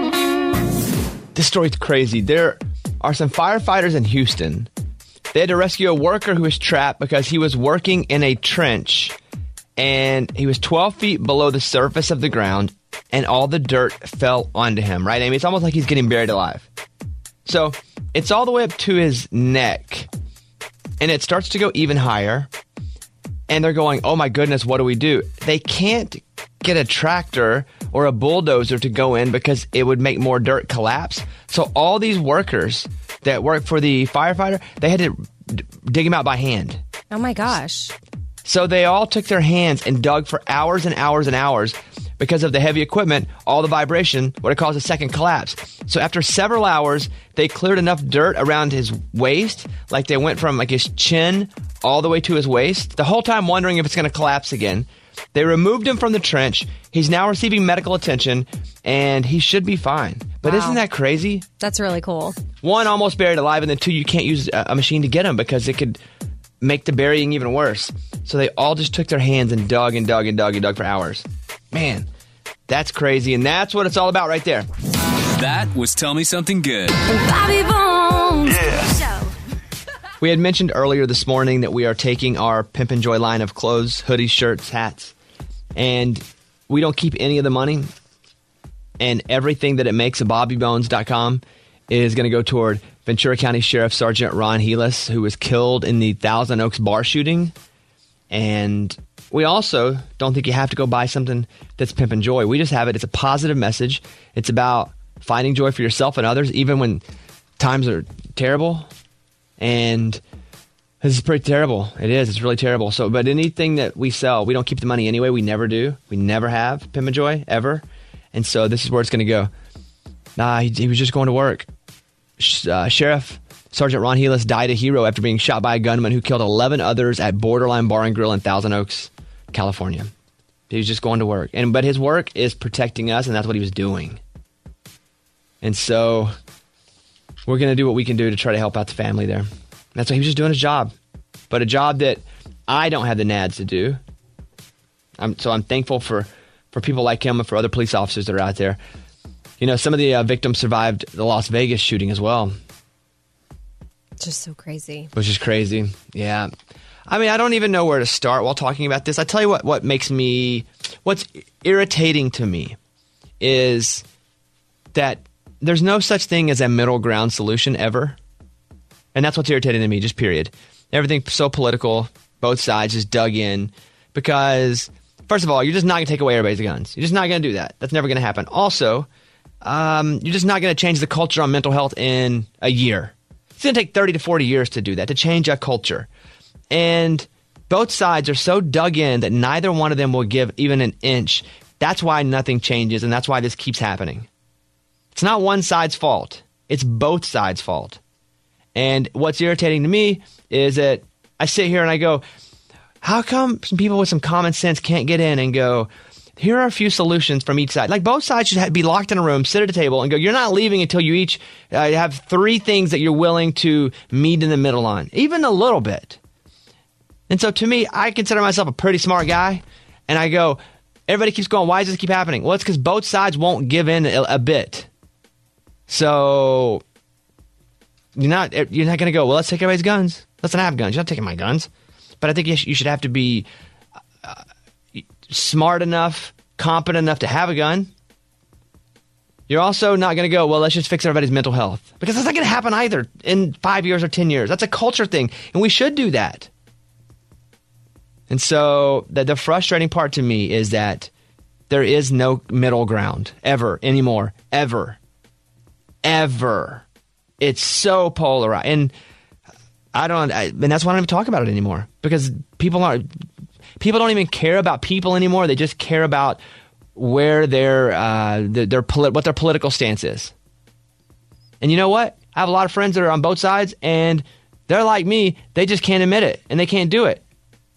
This story's crazy. There are some firefighters in Houston. They had to rescue a worker who was trapped because he was working in a trench, and he was 12 feet below the surface of the ground, and all the dirt fell onto him, right, Amy? It's almost like he's getting buried alive. So it's all the way up to his neck, and it starts to go even higher, and they're going, oh my goodness, what do we do? They can't get a tractor or a bulldozer to go in because it would make more dirt collapse. So all these workers that work for the firefighter, they had to dig him out by hand. Oh my gosh. So they all took their hands and dug for hours and hours and hours because of the heavy equipment, all the vibration would have caused a second collapse. So after several hours, they cleared enough dirt around his waist, like they went from like his chin all the way to his waist, the whole time wondering if it's going to collapse again. They removed him from the trench. He's now receiving medical attention, and he should be fine. But Isn't that crazy? That's really cool. One, almost buried alive, and then two, you can't use a machine to get him because it could make the burying even worse. So they all just took their hands and dug and dug and dug and dug for hours. Man, that's crazy, and that's what it's all about right there. That was Tell Me Something Good. Bobby Bones. Yeah. We had mentioned earlier this morning that we are taking our Pimp and Joy line of clothes, hoodies, shirts, hats, and we don't keep any of the money. And everything that it makes at BobbyBones.com is going to go toward Ventura County Sheriff Sergeant Ron Helis, who was killed in the Thousand Oaks bar shooting. And we also don't think you have to go buy something that's Pimp and Joy. We just have it. It's a positive message. It's about finding joy for yourself and others, even when times are terrible. And this is pretty terrible. It is. It's really terrible. So, but anything that we sell, we don't keep the money anyway. We never do. We never have Pimp and Joy, ever. And so this is where it's going to go. He was just going to work. Sheriff Sergeant Ron Helis died a hero after being shot by a gunman who killed 11 others at Borderline Bar and Grill in Thousand Oaks, California. He was just going to work. But his work is protecting us, and that's what he was doing. And so we're going to do what we can do to try to help out the family there. That's why he was just doing his job. But a job that I don't have the nads to do. So I'm thankful for people like him and for other police officers that are out there. You know, some of the victims survived the Las Vegas shooting as well. Just so crazy. Which is crazy. Yeah. I mean, I don't even know where to start while talking about this. I tell you what's irritating to me is that there's no such thing as a middle ground solution ever. And that's what's irritating to me, just period. Everything's so political, both sides just dug in. Because, first of all, you're just not going to take away everybody's guns. You're just not going to do that. That's never going to happen. Also, you're just not going to change the culture on mental health in a year. It's going to take 30 to 40 years to do that, to change a culture. And both sides are so dug in that neither one of them will give even an inch. That's why nothing changes, and that's why this keeps happening. It's not one side's fault. It's both sides' fault. And what's irritating to me is that I sit here and I go, how come some people with some common sense can't get in and go, here are a few solutions from each side? Like, both sides should be locked in a room, sit at a table, and go, you're not leaving until you each have three things that you're willing to meet in the middle on, even a little bit. And so to me, I consider myself a pretty smart guy, and I go, everybody keeps going, why does this keep happening? Well, it's because both sides won't give in a bit. So you're not going to go, well, let's take everybody's guns. Let's not have guns. You're not taking my guns. But I think you should have to be smart enough, competent enough to have a gun. You're also not going to go, well, let's just fix everybody's mental health. Because that's not going to happen either in 5 years or 10 years. That's a culture thing, and we should do that. And so the frustrating part to me is that there is no middle ground ever anymore. Ever. It's so polarized, and and that's why I don't even talk about it anymore, because people don't even care about people anymore. They just care about where what their political stance is. And you know what? I have a lot of friends that are on both sides, and they're like me. They just can't admit it, and they can't do it.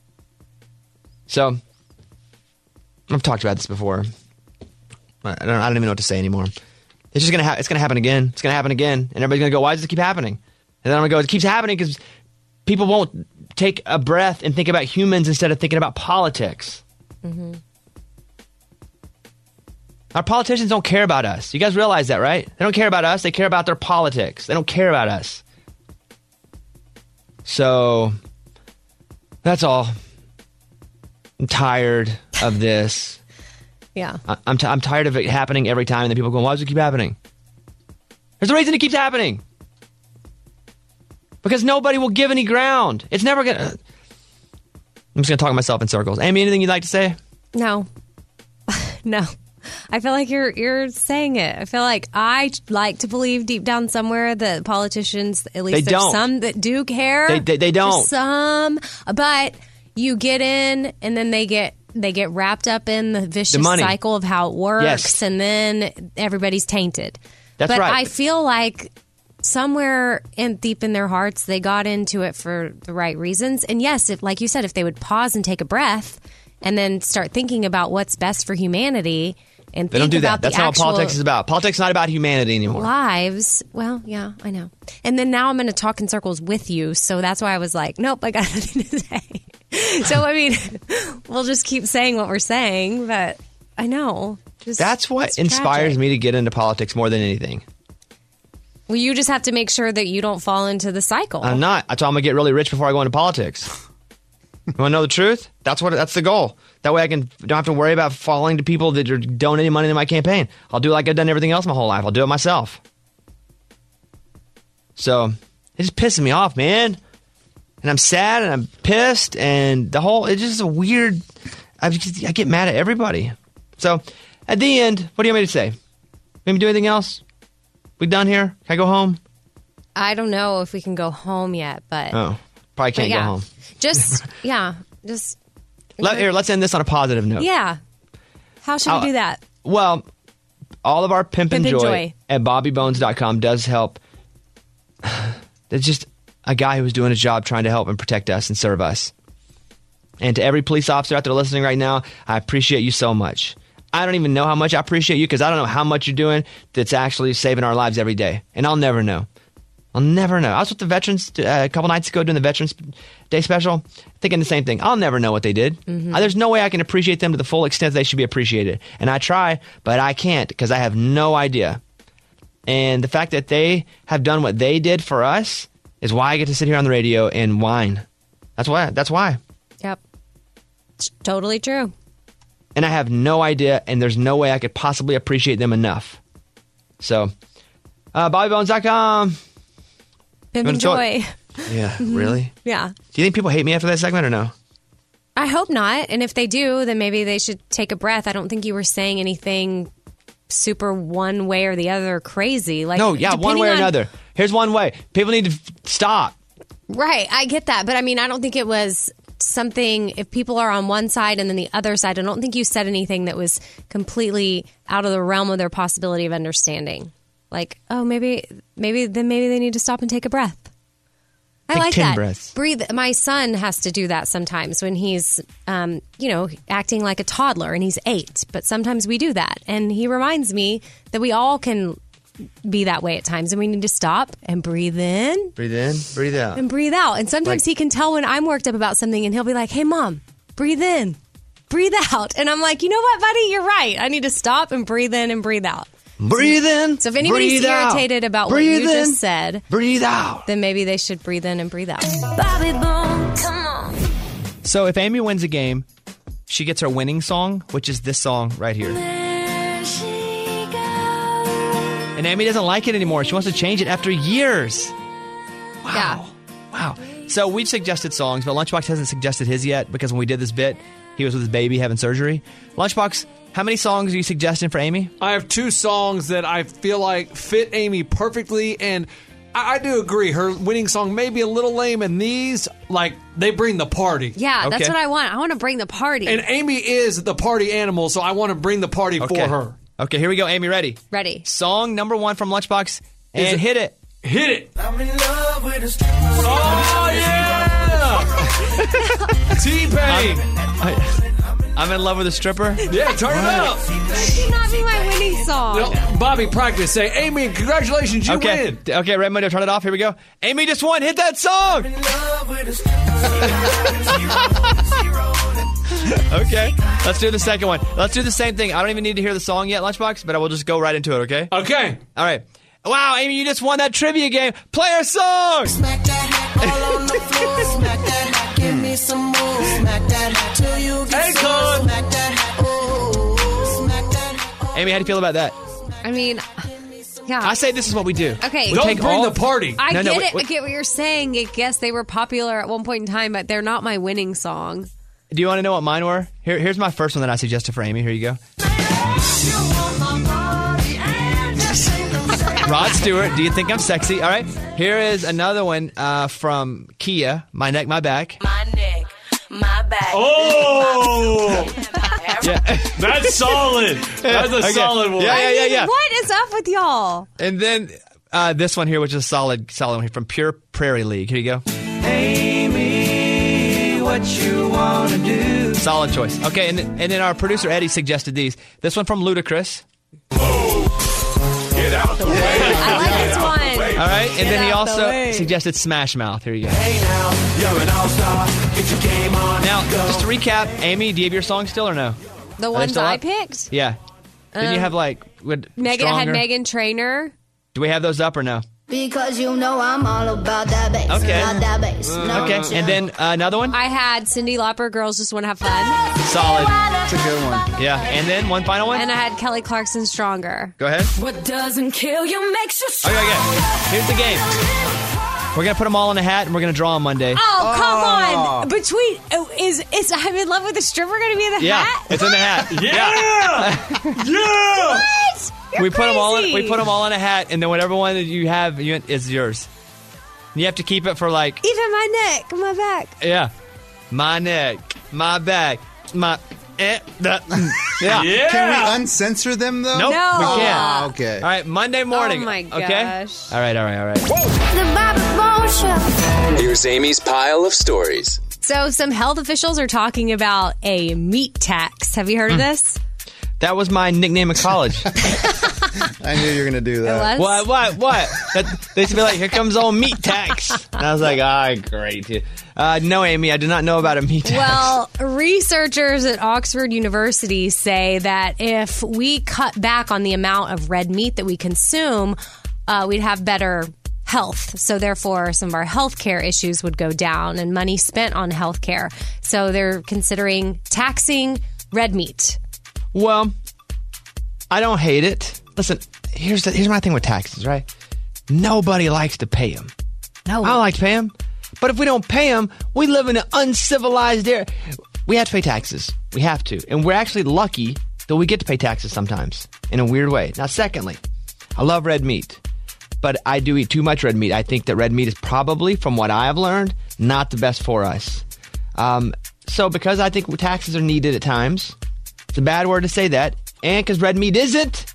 So I've talked about this before. I don't even know what to say anymore. It's just it's gonna happen again. It's gonna happen again, and everybody's gonna go, "Why does it keep happening?" And then I'm gonna go, "It keeps happening because people won't take a breath and think about humans instead of thinking about politics." Mm-hmm. Our politicians don't care about us. You guys realize that, right? They don't care about us. They care about their politics. They don't care about us. So that's all. I'm tired of this. Yeah. I'm tired of it happening every time, and then people go, "Why does it keep happening?" There's a reason it keeps happening. Because nobody will give any ground. It's never going to... I'm just going to talk myself in circles. Amy, anything you'd like to say? No. No. I feel like you're saying it. I feel like I like to believe deep down somewhere that politicians, at least there's some that do care. They don't. There's some, but you get in, and then they get wrapped up in the vicious cycle of how it works, and then everybody's tainted. That's but right. I feel like somewhere deep in their hearts, they got into it for the right reasons. And yes, like you said, if they would pause and take a breath and then start thinking about what's best for humanity and they think don't do about that. That's not what politics is about. Politics is not about humanity anymore. Lives. Well, yeah, I know. And then now I'm going to talk in circles with you. So that's why I was like, nope, I got nothing to say. So, I mean, we'll just keep saying what we're saying, but I know. That's what inspires me to get into politics more than anything. Well, you just have to make sure that you don't fall into the cycle. I'm not. I told I'm going to get really rich before I go into politics. You want to know the truth? That's the goal. That way I don't have to worry about falling to people that are donating money to my campaign. I'll do like I've done everything else my whole life. I'll do it myself. So it just pisses me off, man. And I'm sad and I'm pissed and it's just a weird... I get mad at everybody. So at the end, what do you want me to say? Maybe do anything else? We done here? Can I go home? I don't know if we can go home yet, but... Oh, probably can't go home. Just... Let's end this on a positive note. Yeah. How should we do that? Well, all of our Pimp and Joy at BobbyBones.com does help. There's just a guy who was doing his job trying to help and protect us and serve us. And to every police officer out there listening right now, I appreciate you so much. I don't even know how much I appreciate you because I don't know how much you're doing that's actually saving our lives every day. And I'll never know. I'll never know. I was with the veterans a couple nights ago doing the Veterans Day special, thinking the same thing. I'll never know what they did. Mm-hmm. There's no way I can appreciate them to the full extent they should be appreciated. And I try, but I can't because I have no idea. And the fact that they have done what they did for us is why I get to sit here on the radio and whine. That's why. Yep. It's totally true. And I have no idea, and there's no way I could possibly appreciate them enough. So, BobbyBones.com. Pimp and Joy. Yeah, really? Yeah. Do you think people hate me after that segment or no? I hope not. And if they do, then maybe they should take a breath. I don't think you were saying anything super one way or the other crazy. No, yeah, one way or another. Here's one way. People need to stop. Right, I get that. But I mean, I don't think it was something, if people are on one side and then the other side, I don't think you said anything that was completely out of the realm of their possibility of understanding. Like, oh, maybe they need to stop and take a breath. I like 10 that. breaths. Breathe. My son has to do that sometimes when he's, acting like a toddler and he's 8. But sometimes we do that. And he reminds me that we all can be that way at times. And we need to stop and breathe in. Breathe in, breathe out. And breathe out. And sometimes he can tell when I'm worked up about something and he'll be like, hey, Mom, breathe in, breathe out. And I'm like, you know what, buddy? You're right. I need to stop and breathe in and breathe out. Breathe in. So if anybody's irritated about what you just said, breathe out. Then maybe they should breathe in and breathe out. Bobby Bones, come on. So if Amy wins a game, she gets her winning song, which is this song right here. And Amy doesn't like it anymore. She wants to change it after years. Wow. Yeah. Wow. So we've suggested songs, but Lunchbox hasn't suggested his yet because when we did this bit, he was with his baby having surgery. Lunchbox, how many songs are you suggesting for Amy? I have 2 songs that I feel like fit Amy perfectly, and I do agree. Her winning song may be a little lame, and these, like, they bring the party. Yeah, that's what I want. I want to bring the party. And Amy is the party animal, so I want to bring the party for her. Okay, here we go. Amy, ready? Ready. Song number 1 from Lunchbox. And hit it. Hit it. I'm in love with a Oh, yeah! T-Pain. I'm in love with a stripper? Yeah, turn it up. That should not be my winning song. No, Bobby, practice. Say, Amy, congratulations, you win. Okay, Redmundo, turn it off. Here we go. Amy just won. Hit that song. Okay, let's do the second one. Let's do the same thing. I don't even need to hear the song yet, Lunchbox, but I will just go right into it, okay? Okay. All right. Wow, Amy, you just won that trivia game. Play our song! Smack that hat all on the floor. Smack that hat, give me some more. Smack that hat till you get sore. Smack that hat, oh. Smack that hat. Amy, how do you feel about that? I mean, yeah. I say this is what we do. Okay. We Don't take bring all- the party. I No, get no, it. wait. I get what you're saying. I guess they were popular at one point in time, but they're not my winning song. Do you want to know what mine were? Here's my first one that I suggested for Amy. Here you go. Rod Stewart, Do You Think I'm Sexy? All right. Here is another one from Kia, My Neck, My Back. My neck, my back. Oh! Yeah. That's solid. That's a Okay. solid one. Yeah. What is up with y'all? And then this one here, which is a solid one from Pure Prairie League. Here you go. Amy, what you wanna do? Solid choice. Okay, and then our producer Eddie suggested these. This one from Ludacris. Get out the way. I like this one. All right, and then he out the also way. suggested Smash Mouth. Here you go. Hey now, you're an all-star. Get your game on. Now, go. just to recap, Amy, do you have your song still or no? The they ones still I up? picked? Yeah. Didn't you have Megan Stronger? had Megan Trainor. Do we have those up or no? Because you know I'm all about that bass. Okay. Not that bass. No. Okay, and then another one? I had Cyndi Lauper, Girls Just Want to Have Fun. Solid. That's a good one. Yeah, and then one final one? And I had Kelly Clarkson, Stronger. Go ahead. What doesn't kill you makes you Okay, stronger. here's the game. We're going to put them all in a hat, and we're going to draw on Monday. Oh, come on. Between, is I'm in love with a stripper going to be in the Yeah, hat? it's in the hat. Yeah! What? You're We put them all in. crazy. We put them all in a hat, and then whatever one that you have is yours. You have to keep it for like Even my neck, my back. my neck, my back, my yeah. Yeah. Can we uncensor them though? Nope, No. we can't. Oh, okay. All right, Monday morning. Oh, my Okay. gosh. All right. The Bobby Bones Show. Here's Amy's pile of stories. So, some health officials are talking about a meat tax. Have you heard of this? That was my nickname in college. I knew you were going to do that. It was? What? They used to be like, "Here comes old meat tax," and I was like, great." No, Amy, I did not know about a meat tax. Well, researchers at Oxford University say that if we cut back on the amount of red meat that we consume, we'd have better health. So therefore, some of our healthcare issues would go down and money spent on healthcare. So they're considering taxing red meat. Well, I don't hate it. Listen, here's my thing with taxes, right? Nobody likes to pay them. No. I don't like to pay them. But if we don't pay them, we live in an uncivilized area. We have to pay taxes. We have to. And we're actually lucky that we get to pay taxes sometimes in a weird way. Now, secondly, I love red meat, but I do eat too much red meat. I think that red meat is probably, from what I have learned, not the best for us. So because I think taxes are needed at times, it's a bad word to say that, and because red meat isn't,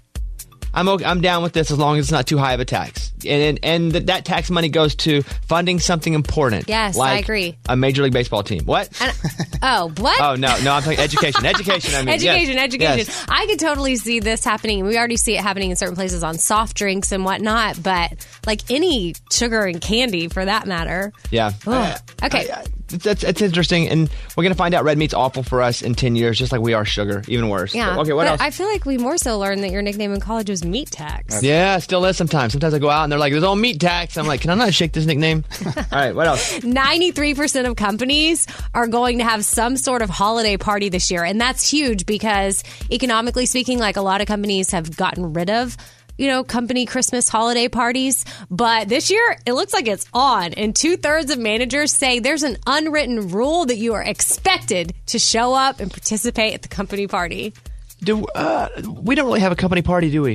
I'm down with this as long as it's not too high of a tax. And that tax money goes to funding something important. Yes, I like agree. A Major League Baseball team. What? Oh, what? Oh, no, I'm talking education. Education, I mean. Education. Yes. I could totally see this happening. We already see it happening in certain places on soft drinks and whatnot, but like any sugar and candy for that matter. Yeah. Ugh. Okay. It's interesting, and we're going to find out red meat's awful for us in 10 years, just like we are sugar, even worse. Yeah. But, okay, what but else? I feel like we more so learned that your nickname in college was meat tax. Yeah, it still is sometimes. Sometimes I go out and they're like, "There's all meat tax." I'm like, "Can I not shake this nickname?" All right, what else? 93% of companies are going to have some sort of holiday party this year. And that's huge because economically speaking, like a lot of companies have gotten rid of, company Christmas holiday parties. But this year, it looks like it's on. And 2/3 of managers say there's an unwritten rule that you are expected to show up and participate at the company party. We don't really have a company party, do we?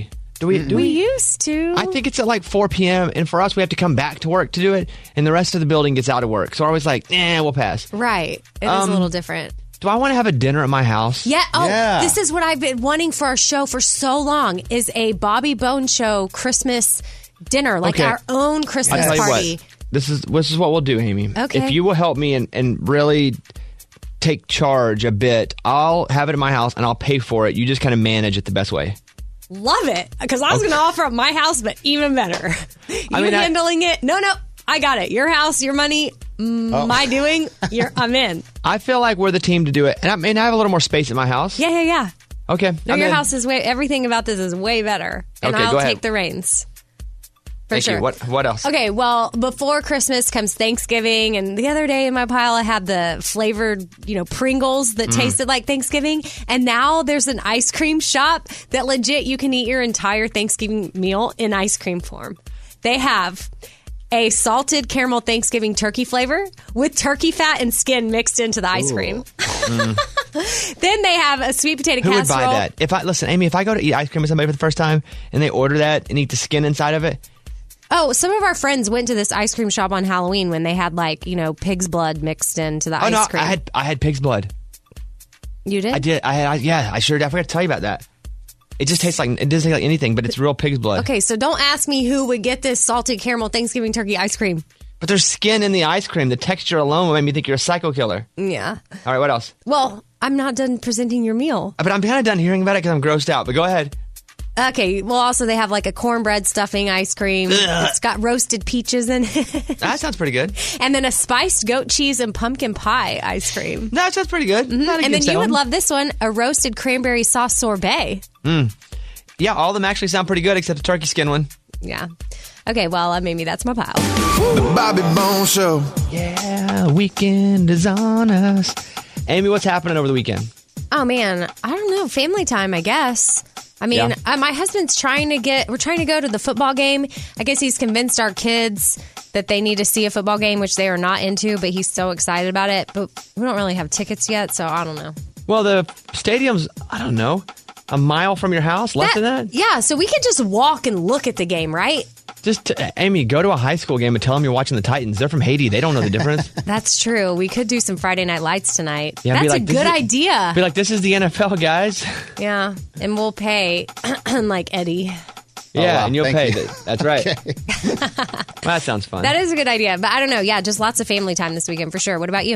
Do we? We used to. I think it's at like 4 p.m. and for us, we have to come back to work to do it, and the rest of the building gets out of work. So we're always like, we'll pass. Right. It is a little different. Do I want to have a dinner at my house? Yeah. Oh, this is what I've been wanting for our show for so long is a Bobby Bone Show Christmas dinner, like our own Christmas I'll tell you party. what, this is what we'll do, Amy. Okay. If you will help me and really take charge a bit, I'll have it at my house and I'll pay for it. You just kind of manage it the best way. Love it. Because I was going to offer up my house, but even better. You handling it? No, I got it. Your house, your money, my doing, I'm in. I feel like we're the team to do it. And I mean, I have a little more space at my house. Yeah. Okay. No, your house is everything about this is way better. And Okay, I'll go ahead. take the reins. For Thank sure. you. What else? Okay, well, before Christmas comes Thanksgiving, and the other day in my pile I had the flavored, Pringles that tasted like Thanksgiving, and now there's an ice cream shop that legit you can eat your entire Thanksgiving meal in ice cream form. They have a salted caramel Thanksgiving turkey flavor with turkey fat and skin mixed into the ice cream. Then they have a sweet potato Who would casserole. buy that? Listen, Amy, if I go to eat ice cream with somebody for the first time and they order that and eat the skin inside of it. Oh, some of our friends went to this ice cream shop on Halloween when they had pig's blood mixed into the ice cream. I had pig's blood. You did? I did. I sure did. I forgot to tell you about that. It just tastes like, it doesn't taste like anything, but it's real pig's blood. Okay, so don't ask me who would get this salted caramel Thanksgiving turkey ice cream. But there's skin in the ice cream. The texture alone will make me think you're a psycho killer. Yeah. All right, what else? Well, I'm not done presenting your meal. But I'm kind of done hearing about it because I'm grossed out. But go ahead. Okay, well, also they have like a cornbread stuffing ice cream. Ugh. It's got roasted peaches in it. That sounds pretty good. And then a spiced goat cheese and pumpkin pie ice cream. That sounds pretty good. And then you would love this one, a roasted cranberry sauce sorbet. Yeah, all of them actually sound pretty good except the turkey skin one. Yeah. Okay, well, maybe that's my pile. The Bobby Bone Show. Yeah, weekend is on us. Amy, what's happening over the weekend? Oh, man. I don't know. Family time, I guess. I mean, my husband's we're trying to go to the football game. I guess he's convinced our kids that they need to see a football game, which they are not into, but he's so excited about it. But we don't really have tickets yet, so I don't know. Well, the stadium's, I don't know, a mile from your house, less than that? Yeah, so we could just walk and look at the game, right? Amy, go to a high school game and tell them you're watching the Titans. They're from Haiti. They don't know the difference. That's true. We could do some Friday Night Lights tonight. Yeah, that's a good idea. Be like, this is the NFL, guys. Yeah, and we'll pay like Eddie. Yeah, and you'll pay. you. That's right. That sounds fun. That is a good idea. But I don't know. Yeah, just lots of family time this weekend for sure. What about you?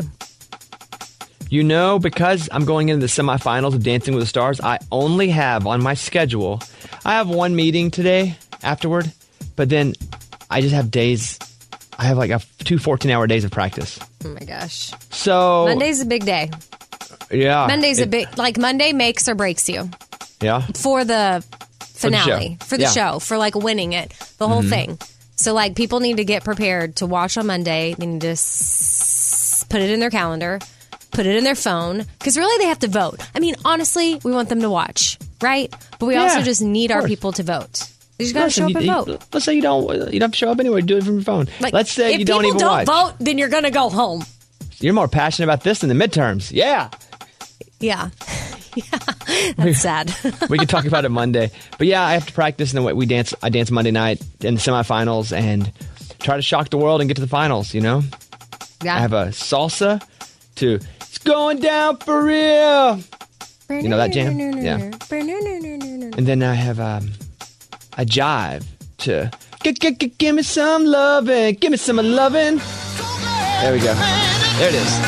Because I'm going into the semifinals of Dancing with the Stars, I only have on my schedule, I have one meeting today afterward, but then I just have days, I have like two 14-hour days of practice. Oh my gosh. So Monday's a big day. Yeah. Monday's a big, Monday makes or breaks you. Yeah. For the finale, for the show, for winning it, the whole thing. So people need to get prepared to watch on Monday. They need to put it in their calendar. Put it in their phone, because really they have to vote. I mean, honestly, we want them to watch, right? But we also just need our people to vote. You just got to show up and vote. Let's say you don't have to show up anyway. Do it from your phone. Let's say you don't even watch. If people don't vote, then you're going to go home. You're more passionate about this than the midterms. Yeah. Yeah. That's sad. We can talk about it Monday. But yeah, I have to practice, and then I dance Monday night in the semifinals and try to shock the world and get to the finals, Yeah. I have a salsa to It's Going Down for Real. You know that jam? Yeah. And then I have a jive to give me some lovin', give me some lovin'. There we go. There it is.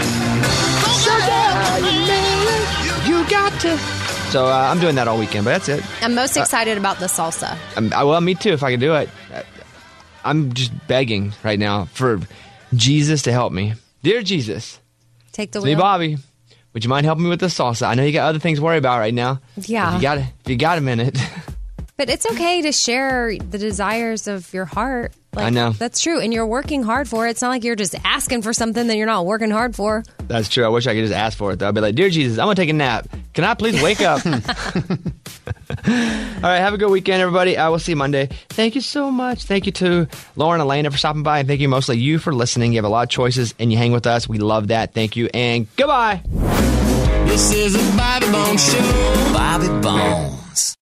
You got to. So I'm doing that all weekend, but that's it. I'm most excited about the salsa. Well, me too, if I could do it. I'm just begging right now for Jesus to help me. Dear Jesus. Take the It's wheel. me, Bobby. Would you mind helping me with the salsa? I know you got other things to worry about right now. Yeah. If you got a minute. But it's okay to share the desires of your heart. I know. That's true. And you're working hard for it. It's not like you're just asking for something that you're not working hard for. That's true. I wish I could just ask for it, though. I'd be like, Dear Jesus, I'm going to take a nap. Can I please wake up? All right. Have a good weekend, everybody. I will see you Monday. Thank you so much. Thank you to Lauren and Elena for stopping by. And thank you mostly you for listening. You have a lot of choices and you hang with us. We love that. Thank you. And goodbye. This is a Bobby Bone Show. Bobby Bones.